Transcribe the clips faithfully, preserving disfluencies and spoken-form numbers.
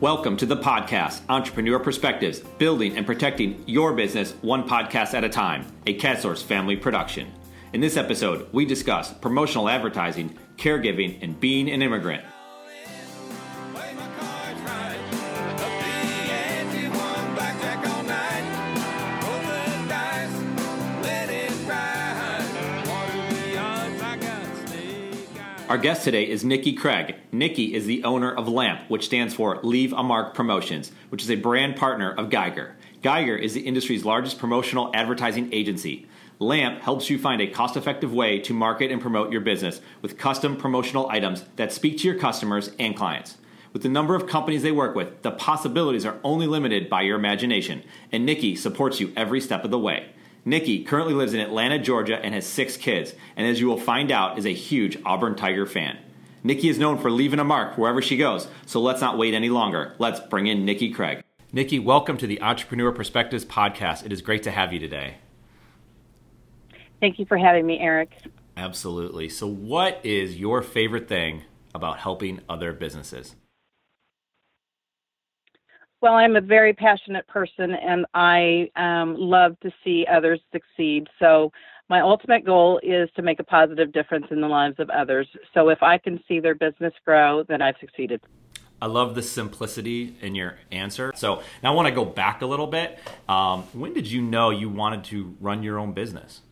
Welcome to the podcast, Entrepreneur Perspectives, building and protecting your business one podcast at a time, a CADSource family production. In this episode, we discuss promotional advertising, caregiving, and being an immigrant. Our guest today is Nikki Craig. Nikki is the owner of LAMP, which stands for Leave a Mark Promotions, which is a brand partner of Geiger. Geiger is the industry's largest promotional advertising agency. LAMP helps you find a cost-effective way to market and promote your business with custom promotional items that speak to your customers and clients. With the number of companies they work with, the possibilities are only limited by your imagination, and Nikki supports you every step of the way. Nikki currently lives in Atlanta, Georgia, and has six kids, and as you will find out, is a huge Auburn Tiger fan. Nikki is known for leaving a mark wherever she goes, so let's not wait any longer. Let's bring in Nikki Craig. Nikki, welcome to the Entrepreneur Perspectives podcast. It is great to have you today. Thank you for having me, Eric. Absolutely. So what is your favorite thing about helping other businesses? Well, I'm a very passionate person, and I um, love to see others succeed. So my ultimate goal is to make a positive difference in the lives of others. So if I can see their business grow, then I've succeeded. I love the simplicity in your answer. So now I want to go back a little bit. Um, when did you know you wanted to run your own business?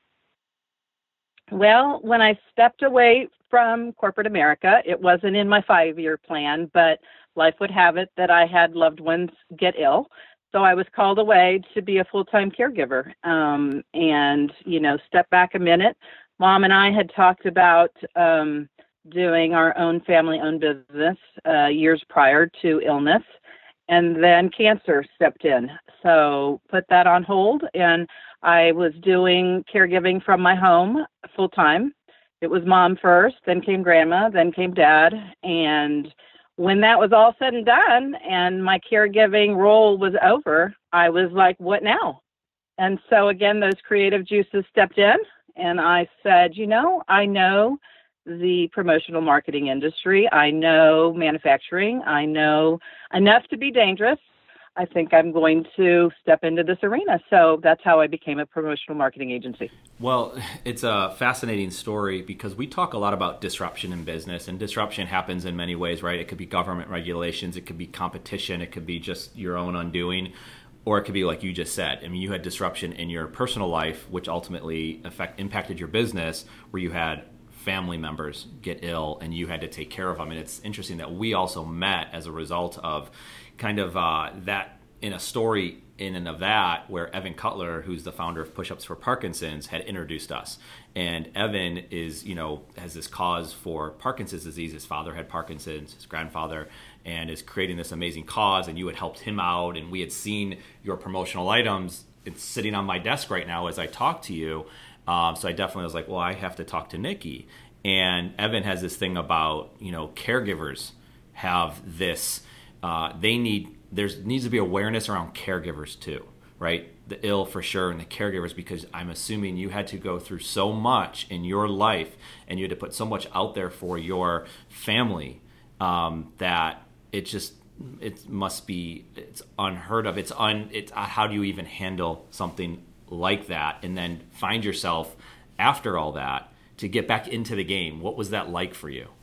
Well, when I stepped away from corporate America, it wasn't in my five-year plan, but life would have it that I had loved ones get ill. So I was called away to be a full-time caregiver. Um, and, you know, step back a minute. Mom and I had talked about um, doing our own family-owned business uh, years prior to illness. And then cancer stepped in. So put that on hold. And I was doing caregiving from my home full-time. It was mom first, then came grandma, then came dad. And when that was all said and done and my caregiving role was over, I was like, what now? And so again, those creative juices stepped in and I said, you know, I know the promotional marketing industry. I know manufacturing. I know enough to be dangerous. I think I'm going to step into this arena. So that's how I became a promotional marketing agency. Well, it's a fascinating story because we talk a lot about disruption in business, and disruption happens in many ways, right? It could be government regulations, it could be competition, it could be just your own undoing, or it could be like you just said. I mean, you had disruption in your personal life, which ultimately affect, impacted your business, where you had family members get ill and you had to take care of them. And it's interesting that we also met as a result of kind of uh, that in a story in and of that, where Evan Cutler, who's the founder of Push-Ups for Parkinson's, had introduced us. And Evan is, you know, has this cause for Parkinson's disease. His father had Parkinson's, his grandfather, and is creating this amazing cause. And you had helped him out, and we had seen your promotional items. It's sitting on my desk right now as I talk to you. Um, so I definitely was like, well, I have to talk to Nikki. And Evan has this thing about, you know, caregivers have this, uh, they need, there needs to be awareness around caregivers too, right? The ill for sure, and the caregivers, because I'm assuming you had to go through so much in your life and you had to put so much out there for your family um, that it just, it must be, it's unheard of. It's un, it's, uh, how do you even handle something like that and then find yourself after all that to get back into the game? What was that like for you?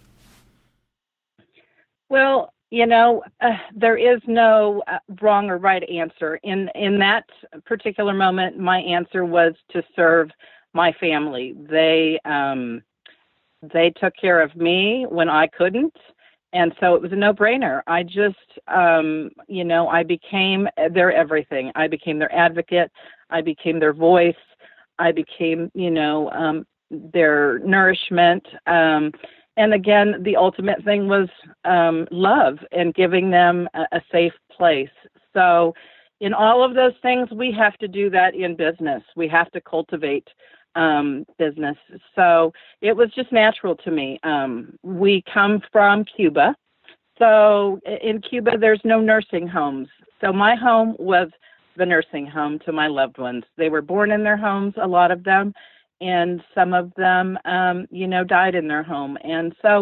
Well, you know, uh, there is no uh, wrong or right answer. In in that particular moment, my answer was to serve my family. They um, they took care of me when I couldn't, and so it was a no-brainer. I just, um, you know, I became their everything. I became their advocate. I became their voice. I became, you know, um, their nourishment. Um, and again, the ultimate thing was um, love and giving them a, a safe place. So in all of those things, we have to do that in business. We have to cultivate um, business. So it was just natural to me. Um, we come from Cuba. So in Cuba, there's no nursing homes. So my home was the nursing home to my loved ones. They were born in their homes, a lot of them, and some of them, um, you know, died in their home. And so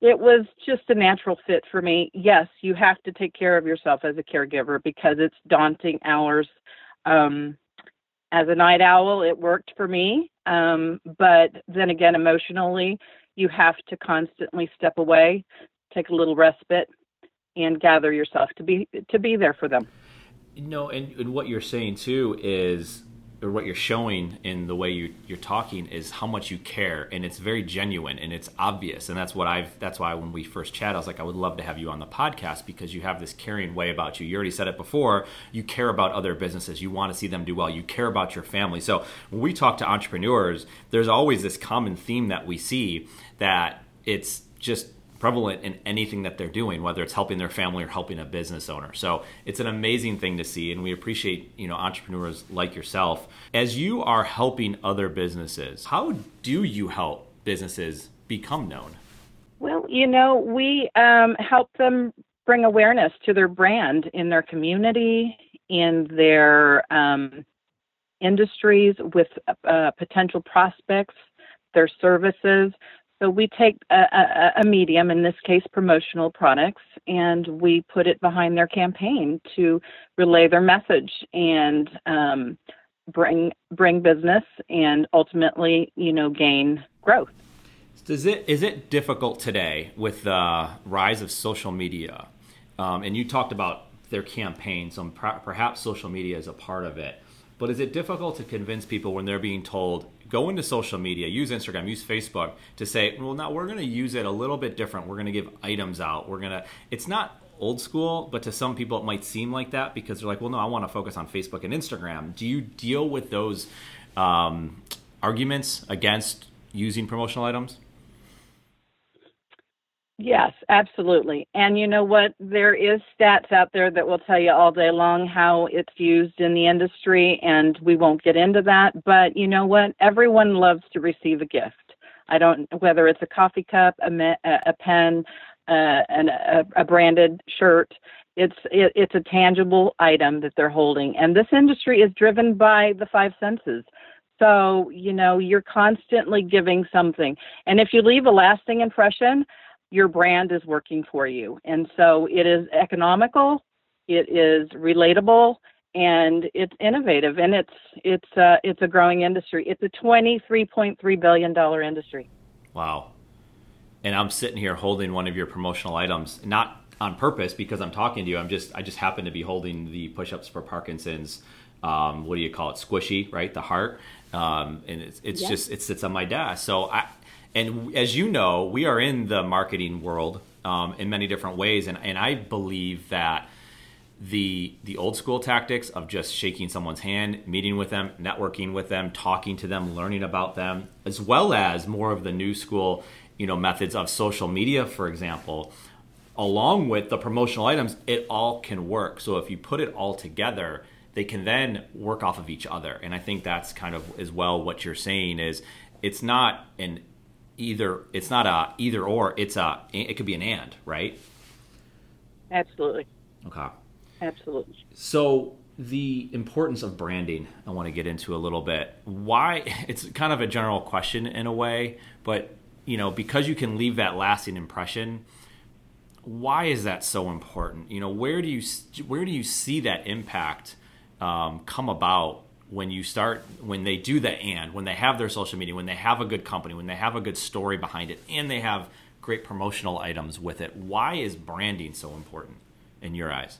it was just a natural fit for me. Yes, you have to take care of yourself as a caregiver because it's daunting hours. Um, as a night owl, it worked for me. Um, but then again, emotionally, you have to constantly step away, take a little respite, and gather yourself to be to be there for them. You know, and, and what you're saying too is, or what you're showing in the way you, you're talking is how much you care, and it's very genuine and it's obvious. And that's what I've, that's why when we first chat, I was like, I would love to have you on the podcast because you have this caring way about you. You already said it before. You care about other businesses. You want to see them do well. You care about your family. So when we talk to entrepreneurs, there's always this common theme that we see that it's just prevalent in anything that they're doing, whether it's helping their family or helping a business owner. So it's an amazing thing to see, and we appreciate, you know, entrepreneurs like yourself. As you are helping other businesses, how do you help businesses become known? Well, you know, we um, help them bring awareness to their brand in their community, in their um, industries, with uh, potential prospects, their services. So we take a, a, a medium, in this case promotional products, and we put it behind their campaign to relay their message and um, bring bring business and ultimately, you know, gain growth. Does it is it difficult today with the rise of social media? Um, and you talked about their campaign, so perhaps social media is a part of it. But is it difficult to convince people when they're being told, go into social media, use Instagram, use Facebook, to say, well, now we're going to use it a little bit different. We're going to give items out. We're going to, it's not old school, but to some people it might seem like that because they're like, well, no, I want to focus on Facebook and Instagram. Do you deal with those um, arguments against using promotional items? Yes, absolutely. And you know what? There is stats out there that will tell you all day long how it's used in the industry, and we won't get into that. But you know what? Everyone loves to receive a gift. I don't, whether it's a coffee cup, a, me, a pen, uh, an, a, a branded shirt. It's it, it's a tangible item that they're holding. And this industry is driven by the five senses. So, you know, you're constantly giving something. And if you leave a lasting impression, your brand is working for you. And so it is economical, it is relatable, and it's innovative. And it's it's uh, it's a growing industry. It's a twenty-three point three billion dollars industry. Wow. And I'm sitting here holding one of your promotional items, not on purpose because I'm talking to you. I'm just I just happen to be holding the Push-Ups for Parkinson's, um, what do you call it, squishy, right? The heart. Um, and it's, it's yeah. just, it sits on my desk. So I, And as you know, we are in the marketing world um, in many different ways, and, and I believe that the the old school tactics of just shaking someone's hand, meeting with them, networking with them, talking to them, learning about them, as well as more of the new school, you know, methods of social media, for example, along with the promotional items, it all can work. So if you put it all together, they can then work off of each other. And I think that's kind of as well what you're saying is it's not an either it's not a either or, it's a it could be an and, right? Absolutely. Okay. Absolutely. So the importance of branding, I want to get into a little bit. Why? It's kind of a general question in a way, but you know, because you can leave that lasting impression, why is that so important? You know, where do you where do you see that impact um, come about when you start, when they do the and, when they have their social media, when they have a good company, when they have a good story behind it, and they have great promotional items with it? Why is branding so important in your eyes?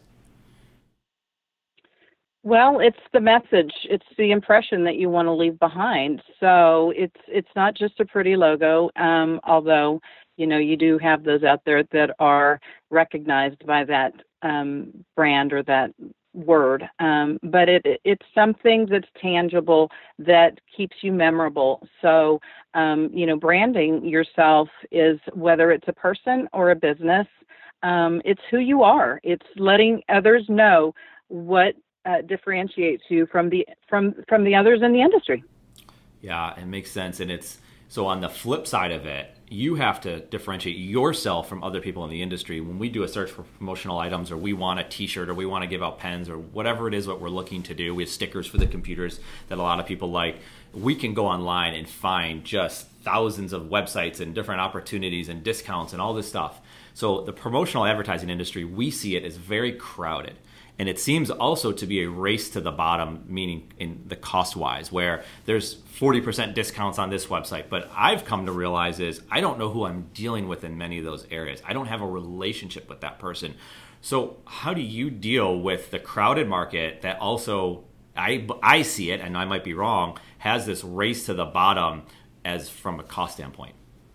Well, it's the message. It's the impression that you want to leave behind. So it's it's not just a pretty logo, um, although, you know, you do have those out there that are recognized by that um, brand or that word. Um, but it it's something that's tangible that keeps you memorable. So, um, you know, branding yourself is, whether it's a person or a business, um, it's who you are. It's letting others know what Uh, differentiates you from the from from the others in the industry. Yeah, it makes sense. And it's so on the flip side of it, you have to differentiate yourself from other people in the industry. When we do a search for promotional items, or we want a t-shirt, or we want to give out pens, or whatever it is what we're looking to do, we have stickers for the computers that a lot of people like. We can go online and find just thousands of websites and different opportunities and discounts and all this stuff. So the promotional advertising industry, we see it as very crowded. And it seems also to be a race to the bottom, meaning in the cost-wise, where there's forty percent discounts on this website. But I've come to realize is I don't know who I'm dealing with in many of those areas. I don't have a relationship with that person. So how do you deal with the crowded market that also, I, I see it, and I might be wrong, has this race to the bottom as from a cost standpoint?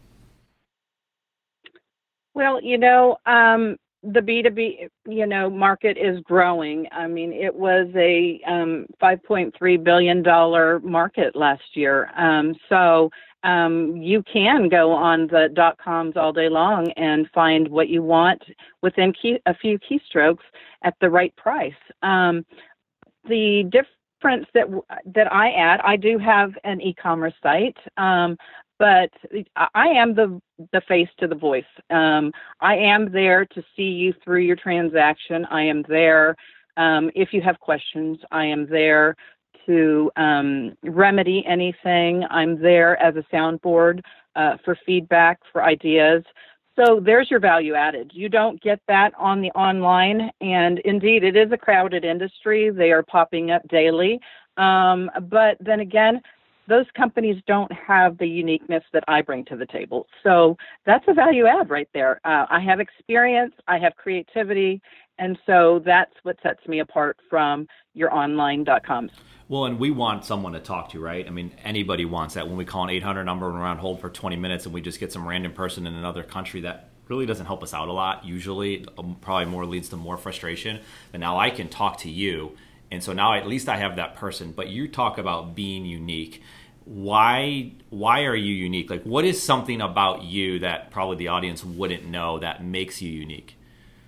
Well, you know, um, the B two B, you know, market is growing. I mean, it was a um, five point three billion dollars market last year. Um, so um, you can go on the dot coms all day long and find what you want within key, a few keystrokes at the right price. Um, the difference that that I add, I do have an e-commerce site. Um, But I am the the face to the voice. Um, I am there to see you through your transaction. I am there um, if you have questions. I am there to um, remedy anything. I'm there as a soundboard uh, for feedback, for ideas. So there's your value added. You don't get that on the online. And indeed, it is a crowded industry. They are popping up daily. Um, but then again, those companies don't have the uniqueness that I bring to the table. So that's a value add right there. Uh, I have experience, I have creativity, and so that's what sets me apart from your online dot coms. Well, and we want someone to talk to, right? I mean, anybody wants that. When we call an eight hundred number and we're on hold for twenty minutes and we just get some random person in another country, that really doesn't help us out a lot. Usually, um, probably more leads to more frustration. But now I can talk to you. And so now at least I have that person. But you talk about being unique. Why why are you unique? Like, what is something about you that probably the audience wouldn't know that makes you unique?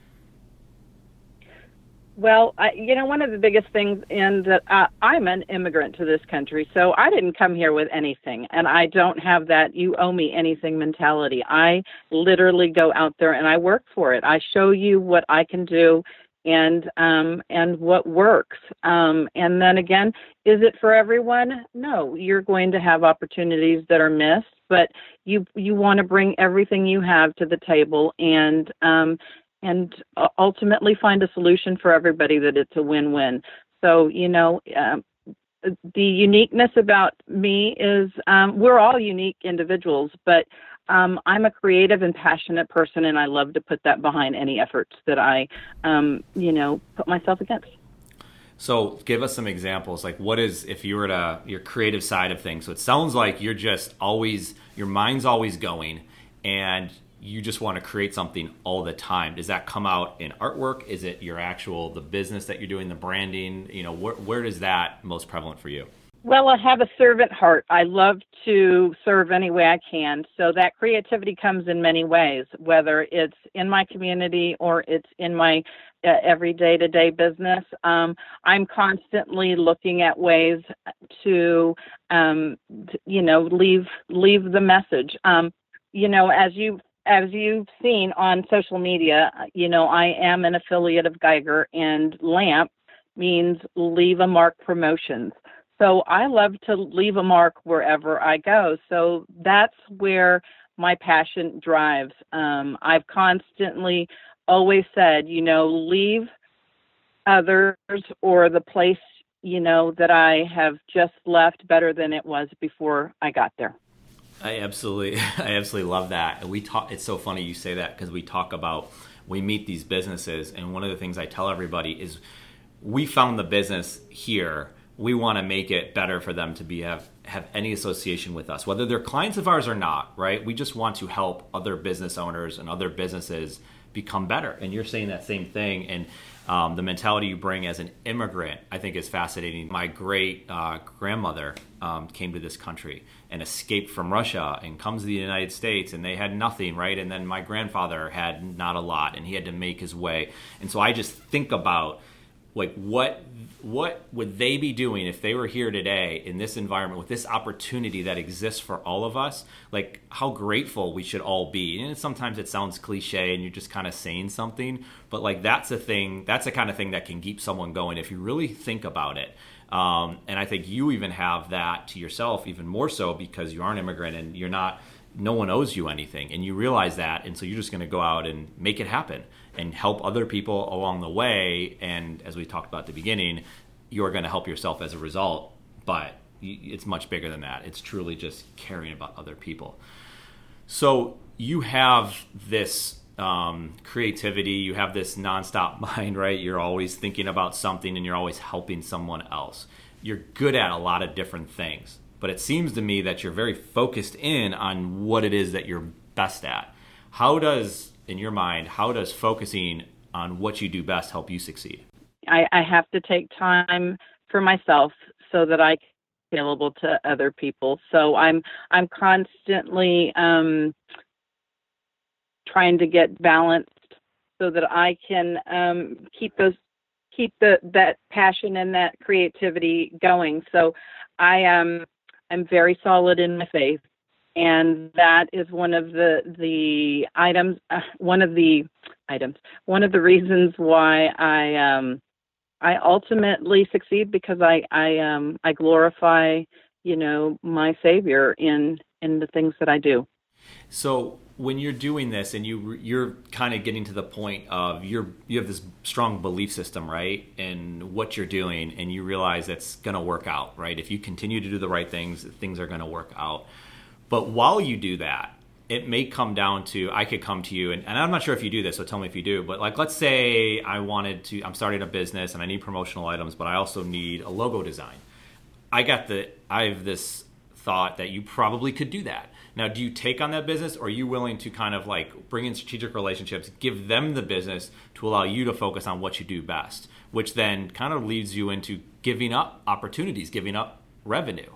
Well, I, you know, one of the biggest things in that uh, I'm an immigrant to this country, so I didn't come here with anything, and I don't have that you owe me anything mentality. I literally go out there and I work for it. I show you what I can do and um, and what works. Um, and then again, is it for everyone? No, you're going to have opportunities that are missed, but you you want to bring everything you have to the table and um, and ultimately find a solution for everybody that it's a win-win. So, you know, um, the uniqueness about me is um, we're all unique individuals, but Um, I'm a creative and passionate person, and I love to put that behind any efforts that I, um, you know, put myself against. So give us some examples. Like, what is, if you were to, your creative side of things? So it sounds like you're just always, your mind's always going, and you just want to create something all the time. Does that come out in artwork? Is it your actual, the business that you're doing, the branding? You know, where, where is that most prevalent for you? Well, I have a servant heart. I love to serve any way I can. So that creativity comes in many ways, whether it's in my community or it's in my uh, every day-to-day business. Um, I'm constantly looking at ways to, um, to, you know, leave leave the message. Um, you know, as you as you've seen on social media, you know, I am an affiliate of Geiger, and LAMP means Leave a Mark Promotions. So I love to leave a mark wherever I go. So that's where my passion drives. Um, I've constantly always said, you know, leave others or the place, you know, that I have just left better than it was before I got there. I absolutely, I absolutely love that. And we talk, it's so funny you say that, because we talk about, we meet these businesses, and one of the things I tell everybody is we found the business here. We want to make it better for them to be have, have any association with us, whether they're clients of ours or not, right? We just want to help other business owners and other businesses become better. And you're saying that same thing. And um, the mentality you bring as an immigrant, I think, is fascinating. My great uh, grandmother um, came to this country and escaped from Russia and comes to the United States, and they had nothing, right? And then my grandfather had not a lot, and he had to make his way. And so I just think about like what what would they be doing if they were here today in this environment with this opportunity that exists for all of us? Like how grateful we should all be. And sometimes it sounds cliche and you're just kind of saying something, but like that's a thing, that's the kind of thing that can keep someone going if you really think about it. Um, and I think you even have that to yourself even more so because you are an immigrant and you're not, no one owes you anything, and you realize that, and so you're just going to go out and make it happen and help other people along the way. And as we talked about at the beginning, you're going to help yourself as a result, but it's much bigger than that. It's truly just caring about other people. So you have this um, creativity, you have this nonstop mind, right? You're always thinking about something and you're always helping someone else. You're good at a lot of different things, but it seems to me that you're very focused in on what it is that you're best at. How does, in your mind, how does focusing on what you do best help you succeed? I, I have to take time for myself so that I can be available to other people. So I'm I'm constantly um, trying to get balanced so that I can um, keep those keep the that passion and that creativity going. So I am. Um, I'm very solid in my faith, and that is one of the the items, uh, one of the items, one of the reasons why I um, I ultimately succeed, because I I um I glorify, you know, my Savior in in the things that I do. So when you're doing this and you you're kind of getting to the point of you're you have this strong belief system, right, in what you're doing, and you realize it's going to work out, right? If you continue to do the right things, things are going to work out. But while you do that, it may come down to, I could come to you, and, and I'm not sure if you do this, so tell me if you do, but like let's say I wanted to, I'm starting a business and I need promotional items, but I also need a logo design. I got the, I have this thought that you probably could do that. Now, do you take on that business, or are you willing to kind of like bring in strategic relationships, give them the business to allow you to focus on what you do best, which then kind of leads you into giving up opportunities, giving up revenue?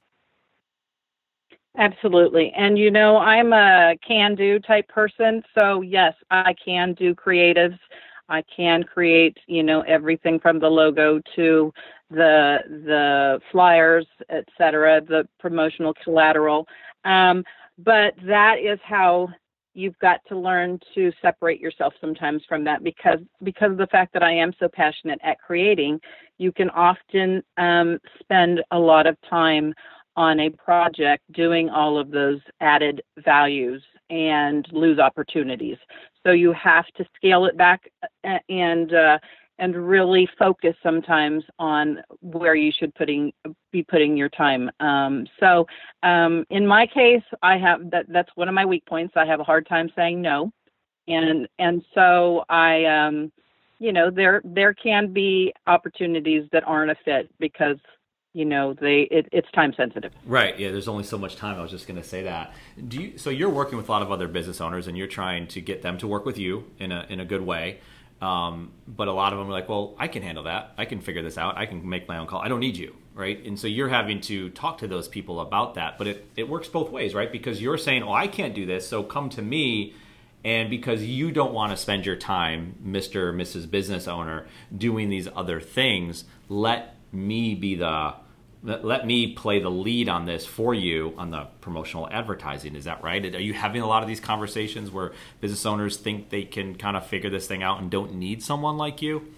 Absolutely. And, you know, I'm a can-do type person. So, yes, I can do creatives. I can create, you know, everything from the logo to the the flyers, et cetera, the promotional collateral. Um, but that is how you've got to learn to separate yourself sometimes from that, because because of the fact that I am so passionate at creating, you can often um, spend a lot of time on a project doing all of those added values and lose opportunities. So you have to scale it back and uh, and really focus sometimes on where you should putting be putting your time. Um, so um, in my case, I have that. That's one of my weak points. I have a hard time saying no, and and so I, um, you know, there there can be opportunities that aren't a fit because, you know, they it, it's time sensitive. Right. Yeah. There's only so much time. I was just going to say that. Do you? So you're working with a lot of other business owners, and you're trying to get them to work with you in a in a good way. Um, but a lot of them are like, well, I can handle that. I can figure this out. I can make my own call. I don't need you, right? And so you're having to talk to those people about that. But it, it works both ways, right? Because you're saying, oh, I can't do this, so come to me. And because you don't want to spend your time, Mister or Missus Business Owner, doing these other things, let me be the... Let me play the lead on this for you on the promotional advertising. Is that right? Are you having a lot of these conversations where business owners think they can kind of figure this thing out and don't need someone like you?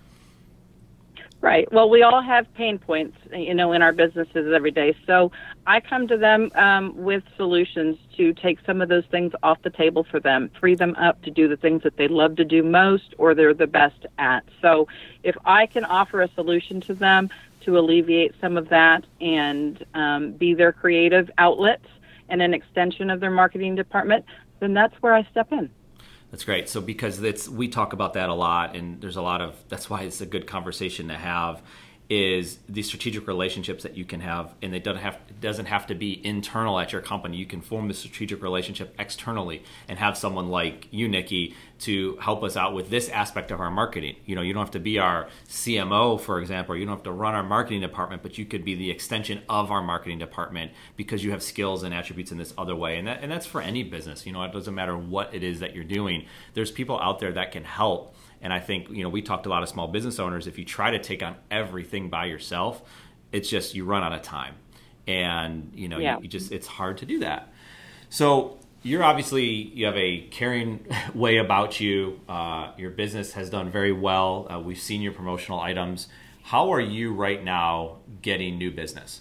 Right. Well, we all have pain points, you know, in our businesses every day. So I come to them um, with solutions to take some of those things off the table for them, free them up to do the things that they love to do most or they're the best at. So if I can offer a solution to them to alleviate some of that and um, be their creative outlets and an extension of their marketing department, then that's where I step in. That's great. So because it's, we talk about that a lot, and there's a lot of, that's why it's a good conversation to have, is the strategic relationships that you can have, and it doesn't have it doesn't have to be internal at your company. You can form a strategic relationship externally and have someone like you, Nikki, to help us out with this aspect of our marketing. You know, you don't have to be our C M O, for example, or you don't have to run our marketing department, but you could be the extension of our marketing department because you have skills and attributes in this other way. And that and that's for any business. You know, it doesn't matter what it is that you're doing. There's people out there that can help. And I think, you know, we talked to a lot of small business owners. If you try to take on everything by yourself, it's just you run out of time. And, you know, yeah. you, you just it's hard to do that. So you're obviously, you have a caring way about you. Uh, your business has done very well. Uh, we've seen your promotional items. How are you right now getting new business?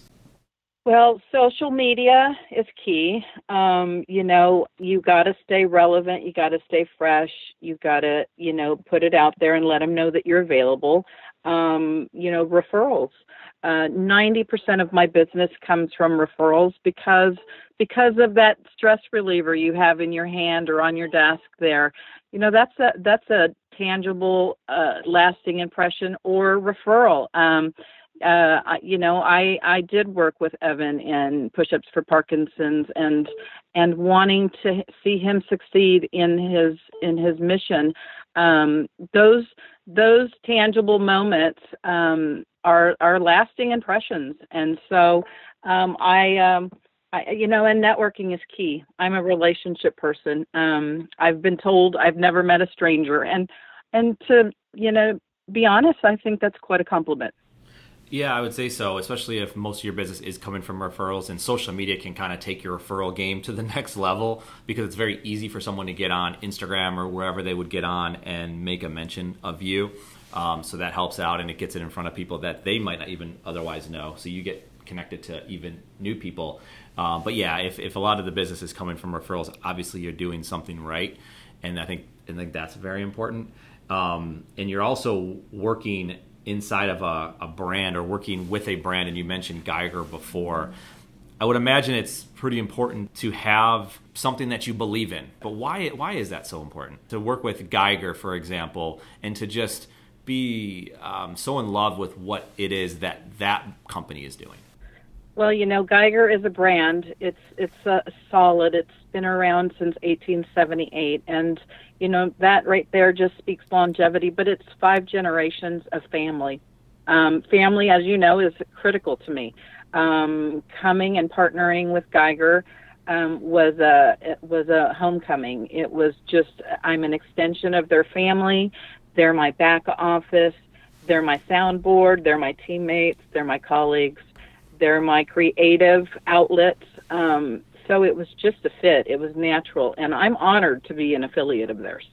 Well, social media is key. Um, you know, you got to stay relevant. You got to stay fresh. You got to, you know, put it out there and let them know that you're available. Um, you know, referrals. Uh, ninety percent of my business comes from referrals because because of that stress reliever you have in your hand or on your desk there. You know, that's a that's a tangible, uh, lasting impression or referral. Um, Uh, you know, I, I did work with Evan in Push-Ups for Parkinson's, and and wanting to see him succeed in his in his mission. Um, those those tangible moments um, are are lasting impressions, and so um, I, um, I, you know, and networking is key. I'm a relationship person. Um, I've been told I've never met a stranger, and and to you know be honest, I think that's quite a compliment. Yeah, I would say so, especially if most of your business is coming from referrals, and social media can kind of take your referral game to the next level because it's very easy for someone to get on Instagram or wherever they would get on and make a mention of you. Um, so that helps out, and it gets it in front of people that they might not even otherwise know. So you get connected to even new people. Um, but yeah, if, if a lot of the business is coming from referrals, obviously you're doing something right. And I think, I think that's very important. Um, and you're also working inside of a, a brand or working with a brand, and you mentioned Geiger before. I would imagine it's pretty important to have something that you believe in. But why why is that so important? To work with Geiger, for example, and to just be um, so in love with what it is that that company is doing? Well, you know, Geiger is a brand. It's it's uh, solid. It's been around since eighteen seventy-eight, and you know that right there just speaks longevity. But it's five generations of family. Um, family, as you know, is critical to me. Um, coming and partnering with Geiger um, was a it was a homecoming. It was just I'm an extension of their family. They're my back office. They're my soundboard. They're my teammates. They're my colleagues. They're my creative outlets. Um, so it was just a fit. It was natural. And I'm honored to be an affiliate of theirs.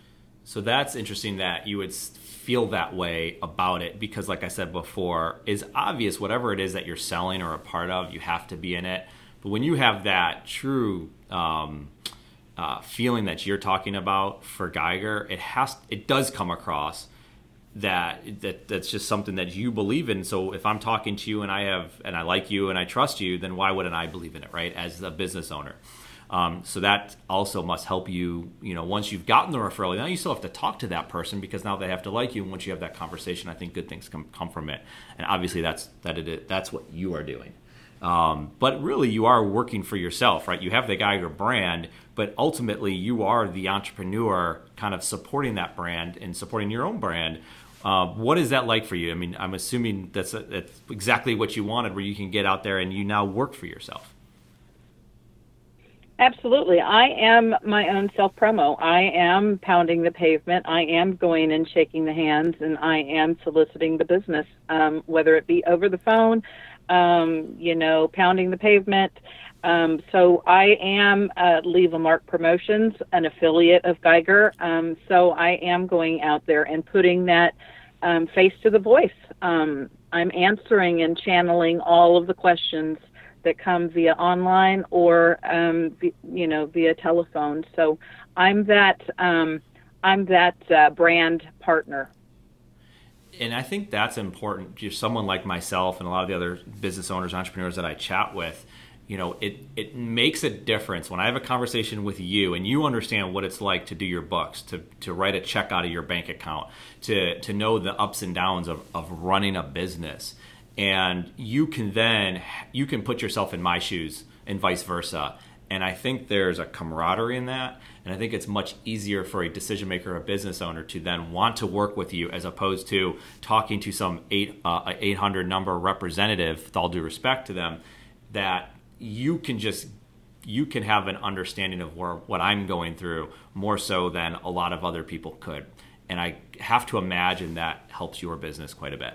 So that's interesting that you would feel that way about it because, like I said before, it's obvious whatever it is that you're selling or a part of, you have to be in it. But when you have that true um, uh, feeling that you're talking about for Geiger, it has it does come across that that that's just something that you believe in. So if I'm talking to you and I have and I like you and I trust you, then why wouldn't I believe in it, right? As a business owner. Um, so that also must help you, you know, once you've gotten the referral, now you still have to talk to that person because now they have to like you. And once you have that conversation, I think good things come, come from it. And obviously that's, that it, that's what you are doing. Um, but really you are working for yourself, right? You have the Geiger brand, but ultimately you are the entrepreneur kind of supporting that brand and supporting your own brand. Uh, what is that like for you? I mean, I'm assuming that's, a, that's exactly what you wanted, where you can get out there and you now work for yourself. Absolutely. I am my own self-promo. I am pounding the pavement. I am going and shaking the hands, and I am soliciting the business, um, whether it be over the phone, um, you know, pounding the pavement. Um, so I am uh, Leave a Mark Promotions, an affiliate of Geiger. Um, so I am going out there and putting that um, face to the voice. Um, I'm answering and channeling all of the questions that come via online or, um, you know, via telephone. So I'm that um, I'm that uh, brand partner. And I think that's important. Just someone like myself and a lot of the other business owners, entrepreneurs that I chat with, you know, it, it makes a difference when I have a conversation with you and you understand what it's like to do your books, to, to write a check out of your bank account, to, to know the ups and downs of, of running a business. And you can then, you can put yourself in my shoes and vice versa. And I think there's a camaraderie in that. And I think it's much easier for a decision maker or a business owner to then want to work with you as opposed to talking to some eight, uh, eight hundred number representative, with all due respect to them, that you can just, you can have an understanding of where, what I'm going through more so than a lot of other people could. And I have to imagine that helps your business quite a bit.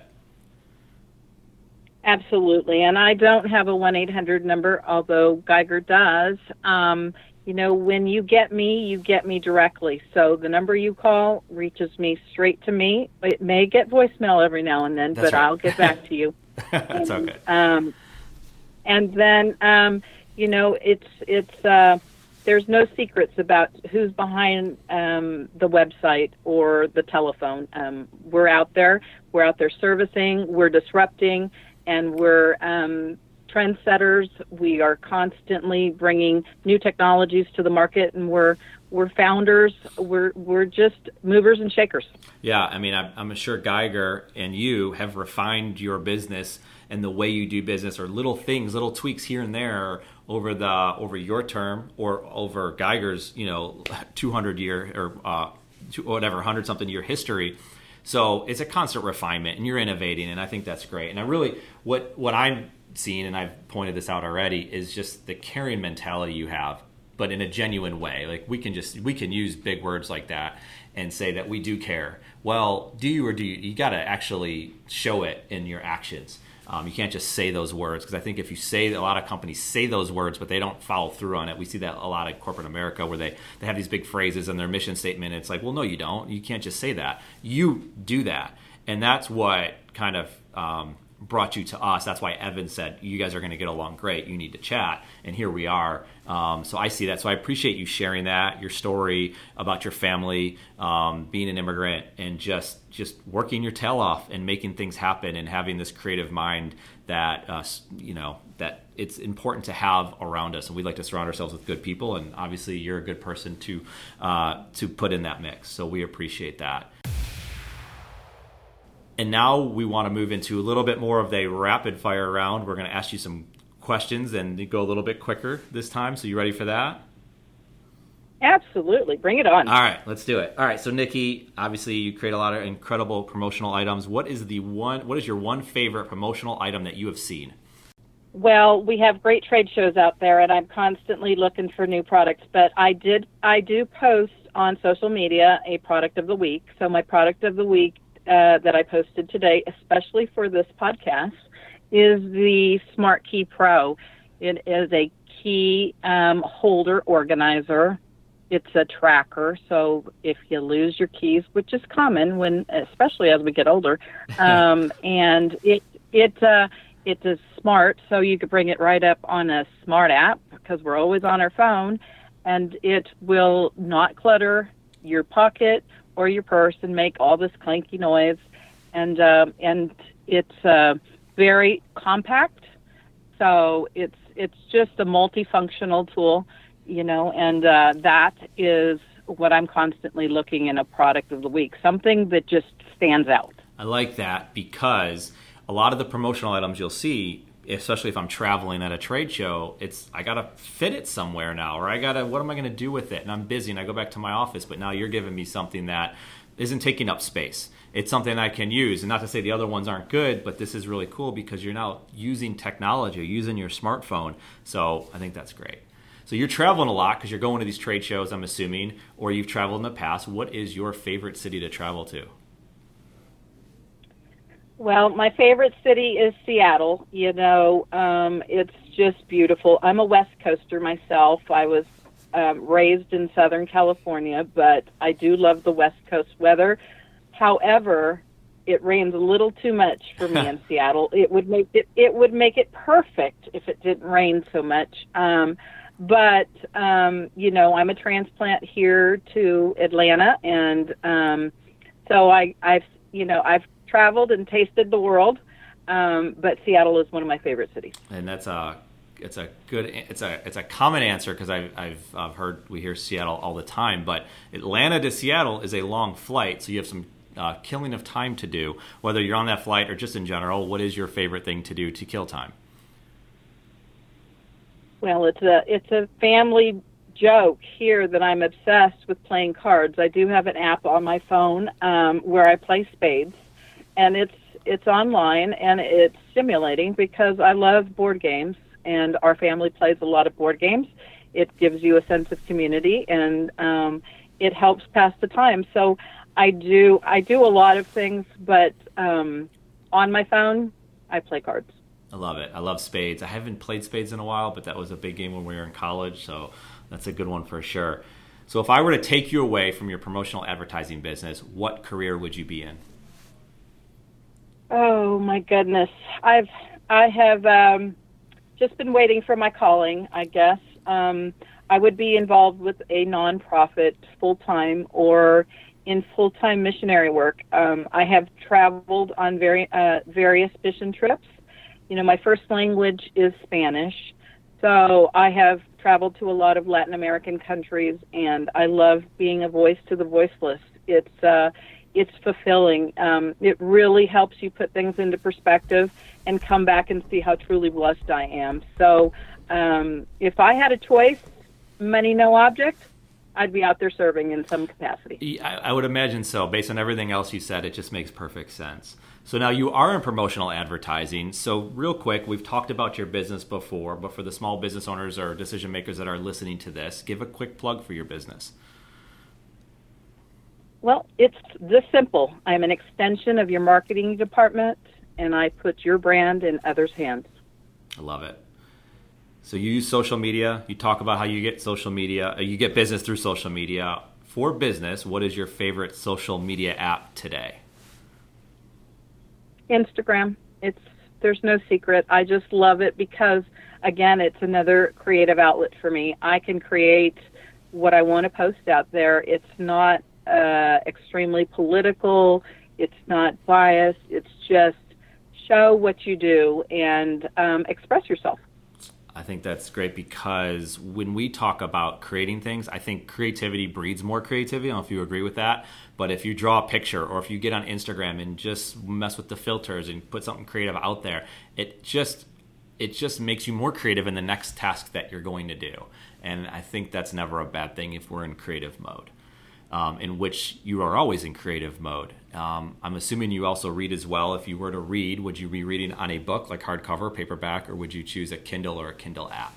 Absolutely. And I don't have a one eight hundred number, although Geiger does. Um, you know, when you get me, you get me directly. So the number you call reaches me straight to me. It may get voicemail every now and then, That's but right. I'll get back to you. That's and, okay. Um, and then, um, you know, it's, it's, uh, there's no secrets about who's behind um, the website or the telephone. Um, we're out there. We're out there servicing. We're disrupting. And we're um, trendsetters. We are constantly bringing new technologies to the market, and we're we're founders. We're we're just movers and shakers. Yeah, I mean, I'm, I'm sure Geiger and you have refined your business and the way you do business, or little things, little tweaks here and there over the over your term or over Geiger's, you know, two hundred year or uh, two, whatever, one hundred something year history. So it's a constant refinement, and you're innovating, and I think that's great. And I really, what what I'm seeing, and I've pointed this out already, is just the caring mentality you have, but in a genuine way. Like we can just we can use big words like that and say that we do care. Well, do you or do you? You got to actually show it in your actions. Um, you can't just say those words, because I think if you say, a lot of companies say those words, but they don't follow through on it. We see that a lot in corporate America, where they, they have these big phrases in their mission statement. And it's like, well, no, you don't. You can't just say that. You do that. And that's what kind of um, brought you to us. That's why Evan said, you guys are going to get along great. You need to chat. And here we are. Um, so I see that. So I appreciate you sharing that, your story about your family, um, being an immigrant, and just just working your tail off and making things happen, and having this creative mind that, uh, you know, that it's important to have around us. And we'd like to surround ourselves with good people. And obviously you're a good person to uh, to put in that mix. So we appreciate that. And now we want to move into a little bit more of a rapid fire round. We're going to ask you some questions and go a little bit quicker this time. So you ready for that? Absolutely. Bring it on. All right, let's do it. All right, so Nikki, obviously you create a lot of incredible promotional items. What is the one, what is your one favorite promotional item that you have seen? Well, we have great trade shows out there, and I'm constantly looking for new products, but I did, I do post on social media a product of the week. So my product of the week uh, that I posted today, especially for this podcast, is the Smart Key Pro. It is a key um, holder organizer. It's a tracker, so if you lose your keys, which is common when, especially as we get older, um, and it it uh, it is smart, so you could bring it right up on a smart app, because we're always on our phone, and it will not clutter your pocket or your purse and make all this clanky noise, and uh, and it's uh, very compact, so it's it's just a multifunctional tool, you know, and uh, that is what I'm constantly looking in a product of the week, something that just stands out. I like that, because a lot of the promotional items you'll see, especially if I'm traveling at a trade show, it's I gotta fit it somewhere now, or I gotta, what am I gonna do with it? And I'm busy and I go back to my office, but now you're giving me something that isn't taking up space. It's something I can use, and not to say the other ones aren't good, but this is really cool because you're now using technology, you're using your smartphone. So I think that's great. So you're traveling a lot because you're going to these trade shows, I'm assuming, or you've traveled in the past. What is your favorite city to travel to? Well, my favorite city is Seattle. You know, um, it's just beautiful. I'm a West Coaster myself. I was um, raised in Southern California, but I do love the West Coast weather. However, it rains a little too much for me in Seattle. It would make it it would make it perfect if it didn't rain so much. Um, but um, you know, I'm a transplant here to Atlanta, and um, so I, I've you know I've traveled and tasted the world. Um, but Seattle is one of my favorite cities. And that's a it's a good it's a it's a common answer, because I've, I've I've heard we hear Seattle all the time, but Atlanta to Seattle is a long flight, so you have some uh, killing of time to do. Whether you're on that flight or just in general, what is your favorite thing to do to kill time? Well, it's a it's a family joke here that I'm obsessed with playing cards. I do have an app on my phone um, where I play spades, and it's it's online and it's stimulating because I love board games, and our family plays a lot of board games. It gives you a sense of community, and um, it helps pass the time. So I do I do a lot of things, but um, on my phone, I play cards. I love it. I love spades. I haven't played spades in a while, but that was a big game when we were in college, so that's a good one for sure. So if I were to take you away from your promotional advertising business, what career would you be in? Oh my goodness, I've I have um, just been waiting for my calling, I guess. Um, I would be involved with a nonprofit full time or in full time missionary work. Um, I have traveled on very uh, various mission trips. You know, my first language is Spanish, so I have traveled to a lot of Latin American countries, and I love being a voice to the voiceless. It's uh, it's fulfilling. Um, it really helps you put things into perspective and come back and see how truly blessed I am. So um, if I had a choice, money, no object, I'd be out there serving in some capacity. I, I would imagine so. Based on everything else you said, it just makes perfect sense. So now you are in promotional advertising. So real quick, we've talked about your business before, but for the small business owners or decision makers that are listening to this, give a quick plug for your business. Well, it's this simple. I'm an extension of your marketing department, and I put your brand in others' hands. I love it. So you use social media. You talk about how you get social media, you get business through social media. For business, what is your favorite social media app today? Instagram. It's there's no secret. I just love it because, again, it's another creative outlet for me. I can create what I want to post out there. It's not uh, extremely political. It's not biased. It's just show what you do and um, express yourself. I think that's great because when we talk about creating things, I think creativity breeds more creativity. I don't know if you agree with that. But if you draw a picture or if you get on Instagram and just mess with the filters and put something creative out there, it just it just makes you more creative in the next task that you're going to do. And I think that's never a bad thing if we're in creative mode, um, in which you are always in creative mode. Um, I'm assuming you also read as well. If you were to read, would you be reading on a book like hardcover, paperback, or would you choose a Kindle or a Kindle app?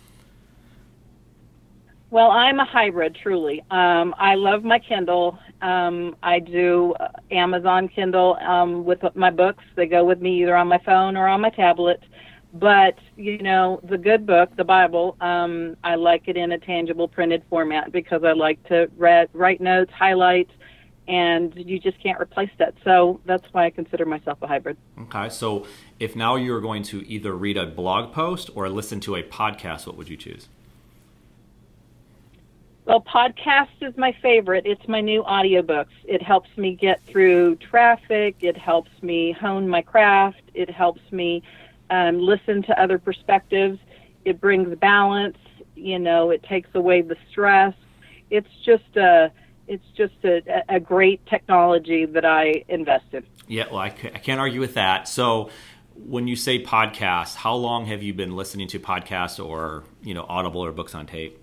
Well, I'm a hybrid, truly. Um, I love my Kindle. Um, I do Amazon Kindle um, with my books. They go with me either on my phone or on my tablet. But, you know, the good book, the Bible, um, I like it in a tangible printed format because I like to read, write notes, highlight, and you just can't replace that. So that's why I consider myself a hybrid. Okay, so if now you're going to either read a blog post or listen to a podcast, what would you choose? Well, podcast is my favorite. It's my new audiobooks. It helps me get through traffic. It helps me hone my craft. It helps me um, listen to other perspectives. It brings balance. You know, it takes away the stress. It's just a, it's just a, a great technology that I invest in. Yeah, well, I, I can't argue with that. So when you say podcast, how long have you been listening to podcasts or, you know, Audible or books on tape?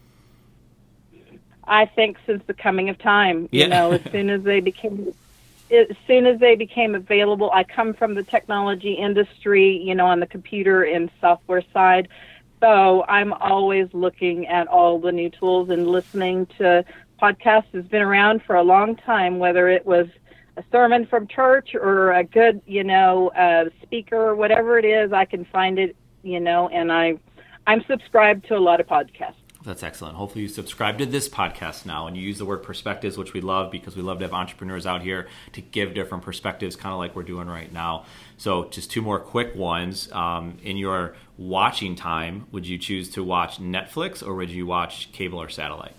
I think since the coming of time, you yeah. know, as soon as they became, as soon as they became available, I come from the technology industry, you know, on the computer and software side. So I'm always looking at all the new tools and listening to podcasts. Has been around for a long time, whether it was a sermon from church or a good, you know, uh, speaker or whatever it is, I can find it, you know, and I, I'm subscribed to a lot of podcasts. That's excellent. Hopefully you subscribe to this podcast now and you use the word perspectives, which we love because we love to have entrepreneurs out here to give different perspectives, kind of like we're doing right now. So just two more quick ones. Um, in your watching time, would you choose to watch Netflix or would you watch cable or satellite?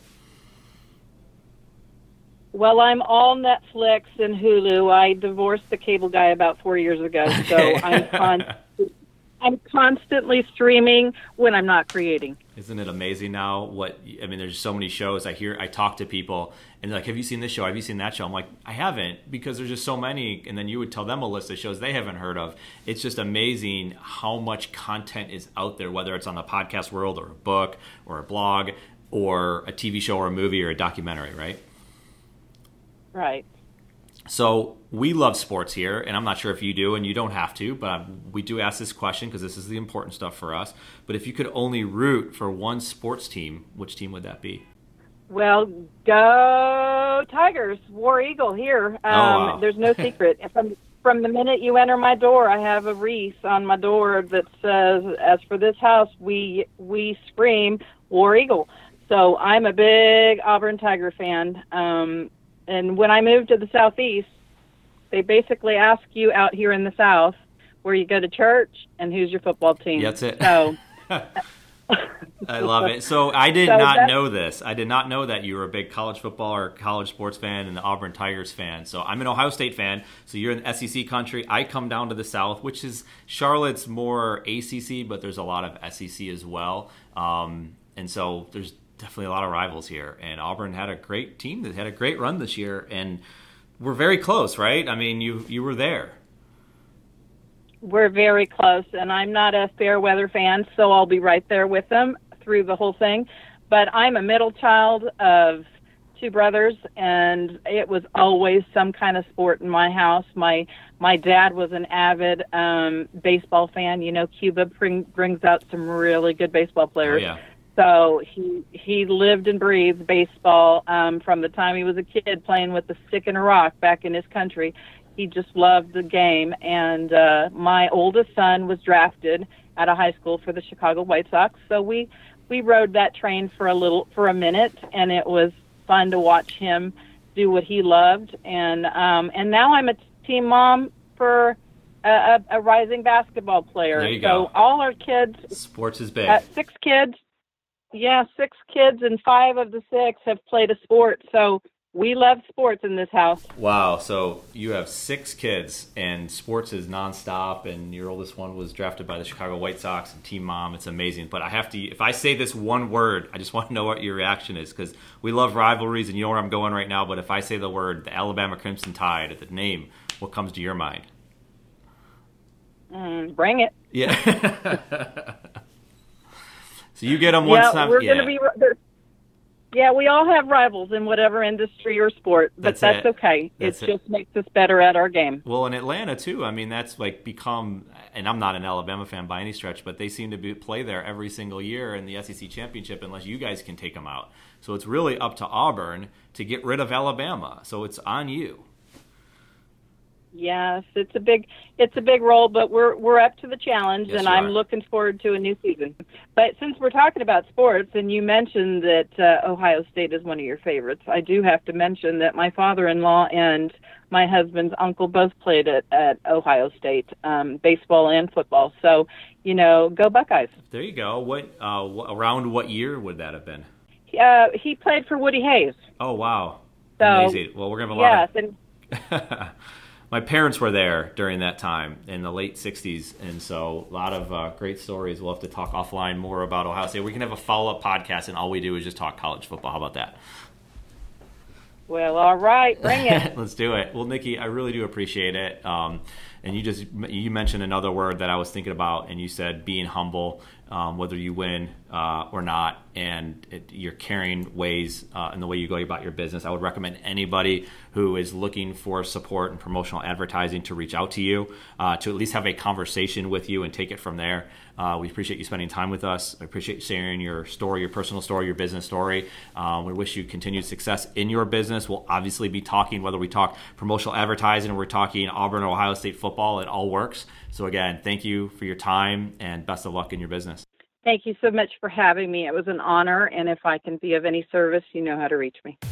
Well, I'm all Netflix and Hulu. I divorced the cable guy about four years ago, so I'm con- I'm constantly streaming when I'm not creating. Isn't it amazing now? What I mean, there's so many shows. I hear, I talk to people, and they're like, "Have you seen this show? Have you seen that show?" I'm like, "I haven't," because there's just so many. And then you would tell them a list of shows they haven't heard of. It's just amazing how much content is out there, whether it's on the podcast world or a book or a blog or a T V show or a movie or a documentary, right? Right. So we love sports here, and I'm not sure if you do, and you don't have to, but we do ask this question because this is the important stuff for us. But if you could only root for one sports team, which team would that be? Well, go Tigers, War Eagle here. Um, oh, wow. There's no secret. From, from the minute you enter my door, I have a wreath on my door that says, as for this house, we we scream War Eagle. So I'm a big Auburn Tiger fan. Um, and when I moved to the Southeast, they basically ask you out here in the South where you go to church and who's your football team. That's it. So I love it. So I did so not know this. I did not know that you were a big college football or college sports fan and the Auburn Tigers fan. So I'm an Ohio State fan. So you're in S E C country. I come down to the South, which is Charlotte's more A C C, but there's a lot of S E C as well. Um, and so there's definitely a lot of rivals here. And Auburn had a great team that had a great run this year. And we're very close, right? I mean, you you were there. We're very close, and I'm not a fair weather fan, so I'll be right there with them through the whole thing. But I'm a middle child of two brothers, and it was always some kind of sport in my house. My my dad was an avid um, baseball fan. You know, Cuba bring, brings out some really good baseball players. Oh, yeah. So he he lived and breathed baseball um, from the time he was a kid playing with a stick and a rock back in his country. He just loved the game. And uh, my oldest son was drafted out of high school for the Chicago White Sox. So we, we rode that train for a little, for a minute, and it was fun to watch him do what he loved. And, um, and now I'm a team mom for a, a, a rising basketball player. There you so go. all our kids, Sports is big. uh, six kids, yeah, six kids, and five of the six have played a sport. So we love sports in this house. Wow. So you have six kids and sports is nonstop, and your oldest one was drafted by the Chicago White Sox and team mom. It's amazing. But I have to, if I say this one word, I just want to know what your reaction is, because we love rivalries and you know where I'm going right now. But if I say the word, the Alabama Crimson Tide, the name, what comes to your mind? Mm, bring it. Yeah. So you get them one yeah, time. We're yeah. gonna be. Yeah, we all have rivals in whatever industry or sport, but That's that's, it. okay. That's it, it. just makes us better at our game. Well, in Atlanta too. I mean, that's like become, and I'm not an Alabama fan by any stretch, but they seem to be, play there every single year in the S E C championship, unless you guys can take them out. So it's really up to Auburn to get rid of Alabama. So it's on you. Yes, it's a big it's a big role, but we're we're up to the challenge, Yes, and you I'm are. looking forward to a new season. But since we're talking about sports, and you mentioned that uh, Ohio State is one of your favorites, I do have to mention that my father-in-law and my husband's uncle both played at, at Ohio State, um, baseball and football. So, you know, go Buckeyes. There you go. What uh, wh- around what year would that have been? Uh, he played for Woody Hayes. Oh wow, So, amazing. Well, we're gonna have a lot yes, of. and My parents were there during that time in the late sixties, and so a lot of uh, great stories. We'll have to talk offline more about Ohio State. We can have a follow-up podcast, and all we do is just talk college football. How about that? well, all right, bring it. Let's do it. Well, Nikki, I really do appreciate it. Um, and you just you mentioned another word that I was thinking about, and you said being humble, um, whether you win uh, or not, and it, you're carrying ways uh, in the way you go about your business. I would recommend anybody who is looking for support and promotional advertising to reach out to you, uh, to at least have a conversation with you and take it from there. Uh, we appreciate you spending time with us. I appreciate you sharing your story, your personal story, your business story. Um, we wish you continued success in your business. We'll obviously be talking, whether we talk promotional advertising or we're talking Auburn or Ohio State football, it all works. So again, thank you for your time and best of luck in your business. Thank you so much for having me. It was an honor, and if I can be of any service, you know how to reach me.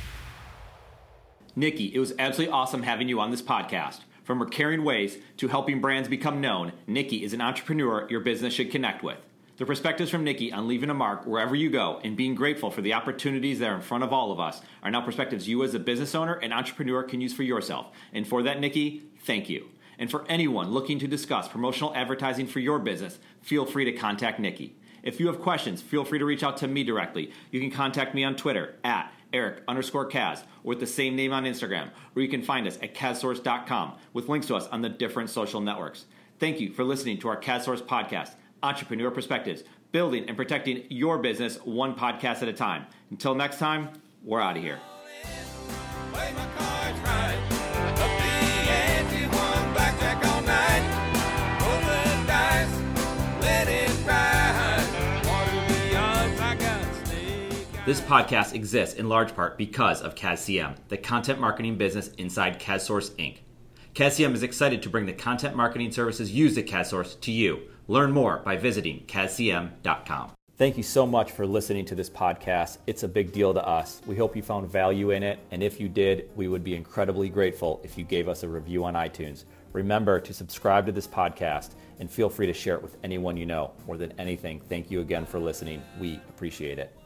Nikki, it was absolutely awesome having you on this podcast. From her caring ways to helping brands become known, Nikki is an entrepreneur your business should connect with. The perspectives from Nikki on leaving a mark wherever you go and being grateful for the opportunities that are in front of all of us are now perspectives you as a business owner and entrepreneur can use for yourself. And for that, Nikki, thank you. And for anyone looking to discuss promotional advertising for your business, feel free to contact Nikki. If you have questions, feel free to reach out to me directly. You can contact me on Twitter at Eric underscore Kaz, or with the same name on Instagram, or you can find us at Kaz Source dot com with links to us on the different social networks. Thank you for listening to our Kaz Source podcast, Entrepreneur Perspectives, building and protecting your business one podcast at a time. Until next time, we're out of here. Play my cards right. Up the ante, one blackjack all night. Roll the dice, let it ride. What are the odds I got stake? This podcast exists in large part because of C A S C M, the content marketing business inside CASSource Incorporated. C A S C M is excited to bring the content marketing services used at CASSource to you. Learn more by visiting C A S C M dot com. Thank you so much for listening to this podcast. It's a big deal to us. We hope you found value in it, and if you did, we would be incredibly grateful if you gave us a review on iTunes. Remember to subscribe to this podcast, and feel free to share it with anyone you know. More than anything, thank you again for listening. We appreciate it.